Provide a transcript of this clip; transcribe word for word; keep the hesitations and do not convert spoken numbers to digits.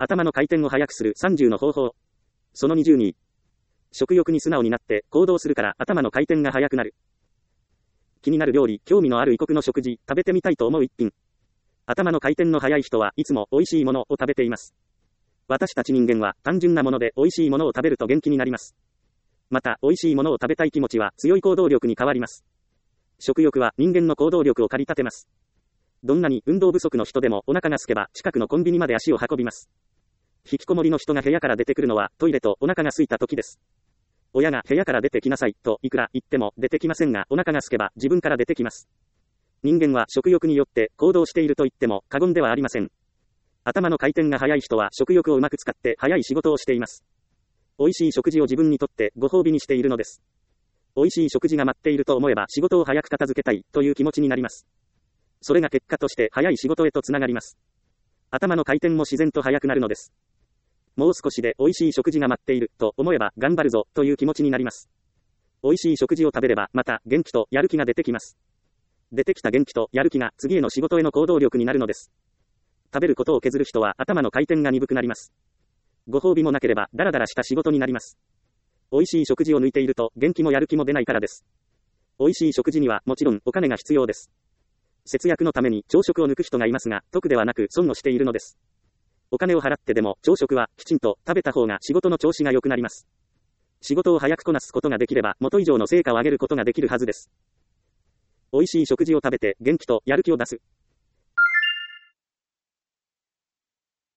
頭の回転を速くするさんじゅうの方法。そのにじゅうに。食欲に素直になって行動するから頭の回転が速くなる。気になる料理、興味のある異国の食事、食べてみたいと思う一品。頭の回転の速い人はいつも美味しいものを食べています。私たち人間は単純なもので美味しいものを食べると元気になります。また、美味しいものを食べたい気持ちは強い行動力に変わります。食欲は人間の行動力を駆り立てます。どんなに運動不足の人でもお腹が空けば近くのコンビニまで足を運びます。引きこもりの人が部屋から出てくるのはトイレとお腹が空いた時です。親が部屋から出てきなさいといくら言っても出てきませんが、お腹が空けば自分から出てきます。人間は食欲によって行動していると言っても過言ではありません。頭の回転が速い人は食欲をうまく使って速い仕事をしています。美味しい食事を自分にとってご褒美にしているのです。美味しい食事が待っていると思えば仕事を早く片付けたいという気持ちになります。それが結果として早い仕事へとつながります。頭の回転も自然と速くなるのです。もう少しで美味しい食事が待っていると思えば頑張るぞという気持ちになります。美味しい食事を食べればまた元気とやる気が出てきます。出てきた元気とやる気が次への仕事への行動力になるのです。食べることを削る人は頭の回転が鈍くなります。ご褒美もなければダラダラした仕事になります。美味しい食事を抜いていると元気もやる気も出ないからです。美味しい食事にはもちろんお金が必要です。節約のために朝食を抜く人がいますが、得ではなく損をしているのです。お金を払ってでも朝食はきちんと食べた方が仕事の調子が良くなります。仕事を早くこなすことができれば元以上の成果を上げることができるはずです。美味しい食事を食べて元気とやる気を出す。